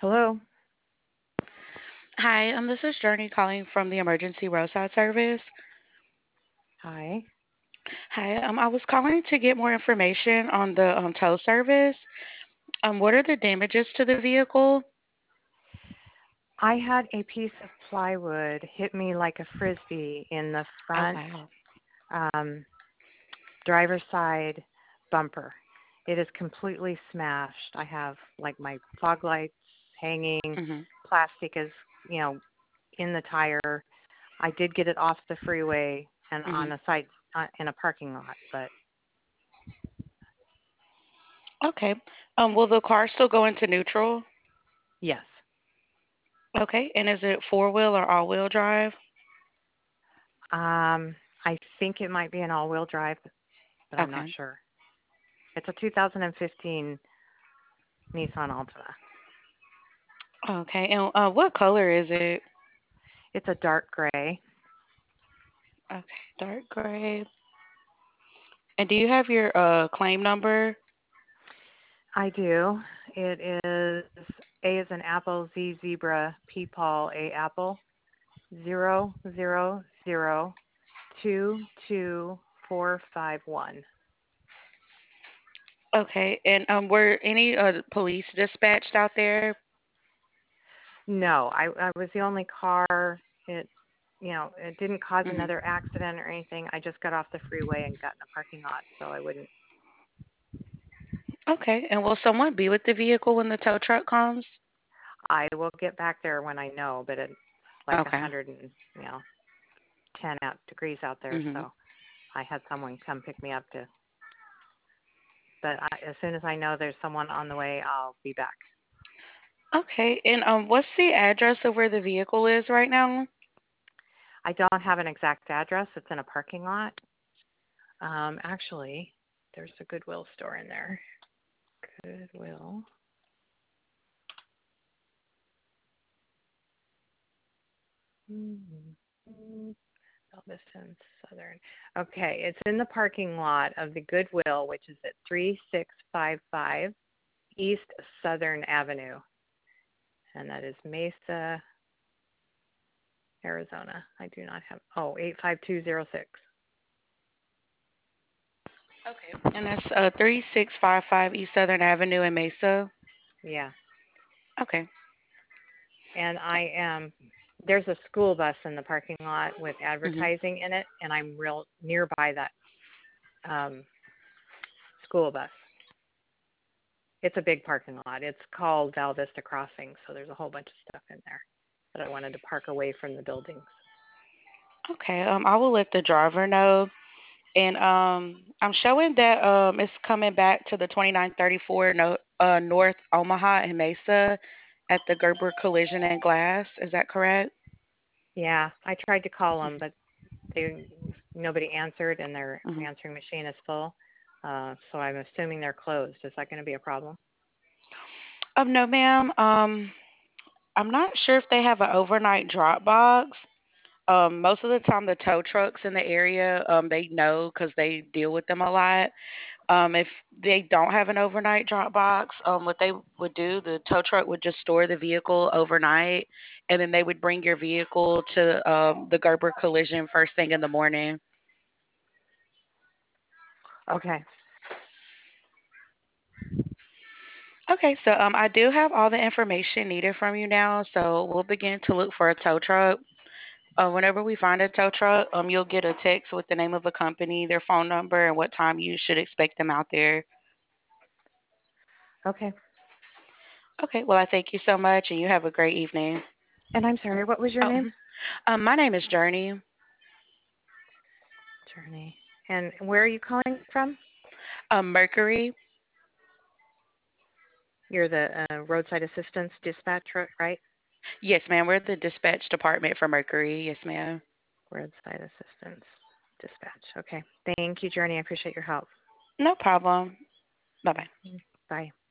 Hello. Hi, this is Journey calling from the Emergency Roadside Service. Hi. Hi, I was calling to get more information on the tow service. What are the damages to the vehicle? I had a piece of plywood hit me like a frisbee in the Oh, front wow. um, driver's side bumper. It is completely smashed. I have like my fog lights hanging, hmm plastic is, you know, in the tire. I did get it off the freeway and hmm on a side in a parking lot, but Okay. Will the car still go into neutral? yes. Okay. And is it four-wheel or all-wheel drive? Um, I think it might be an all-wheel drive, but I'm not Okay. sure. It's a 2015 Nissan Altima. Okay. And what color is it? It's a dark gray. Okay, dark gray. And do you have your claim number? I do. It is A as an apple, Z zebra, P Paul, A apple, 000222451. Okay. And were any police dispatched out there? No, I was the only car. It, it didn't cause hmm another accident or anything. I just got off the freeway and got in a parking lot, so I wouldn't. Okay. And will someone be with the vehicle when the tow truck comes? I will get back there when I know, but it's like a Okay. hundred and, 10 out degrees out there, hmm so I had someone come pick me up to. But as soon as I know there's someone on the way, I'll be back. Okay. And what's the address of where the vehicle is right now? I don't have an exact address. It's in a parking lot. Actually, there's a Goodwill store in there. Goodwill. Mm-hmm. Galveston Southern. Okay, it's in the parking lot of the Goodwill, which is at 3655 East Southern Avenue, and that is Mesa, Arizona. I do not have. Oh, 85206. Okay. And that's 3655 East Southern Avenue in Mesa. Yeah. Okay. And I am there's a school bus in the parking lot with hmm advertising in it, and I'm real nearby that um, school bus. It's a big parking lot. It's called Val Vista Crossing, so there's a whole bunch of stuff in there. But I wanted to park away from the buildings. Okay. I will let the driver know. And I'm showing that it's coming back to the 2934 North Omaha and Mesa at the Gerber Collision and Glass. Is that correct? Yeah, I tried to call them, but they nobody answered, and their hmm answering machine is full. So I'm assuming they're closed. Is that going to be a problem? No, ma'am. I'm not sure if they have an overnight drop box. Most of the time, the tow trucks in the area, they know because they deal with them a lot. If they don't have an overnight drop box, what they would do, the tow truck would just store the vehicle overnight, and then they would bring your vehicle to the Gerber Collision first thing in the morning. Okay. Okay, so I do have all the information needed from you now, so we'll begin to look for a tow truck. Whenever we find a tow truck, you'll get a text with the name of a company, their phone number, and what time you should expect them out there. Okay. Okay, well, I thank you so much, and you have a great evening. And I'm sorry, what was your Oh, name? my name is Journey. Journey. And where are you calling from? Mercury. You're the roadside assistance dispatch, right? Yes, ma'am. We're the dispatch department for Mercury. Yes, ma'am. Roadside assistance dispatch. Okay. Thank you, Journey. I appreciate your help. No problem. Bye bye. Bye.